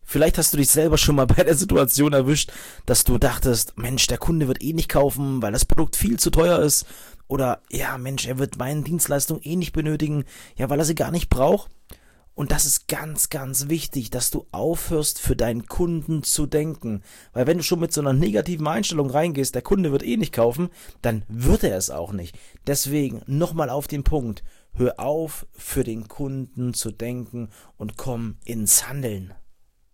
Vielleicht hast du dich selber schon mal bei der Situation erwischt, dass du dachtest, Mensch, der Kunde wird eh nicht kaufen, weil das Produkt viel zu teuer ist. Oder, ja, Mensch, er wird meine Dienstleistung eh nicht benötigen, ja, weil er sie gar nicht braucht. Und das ist ganz, ganz wichtig, dass du aufhörst, für deinen Kunden zu denken. Weil wenn du schon mit so einer negativen Einstellung reingehst, der Kunde wird eh nicht kaufen, dann wird er es auch nicht. Deswegen nochmal auf den Punkt. Hör auf, für den Kunden zu denken und komm ins Handeln.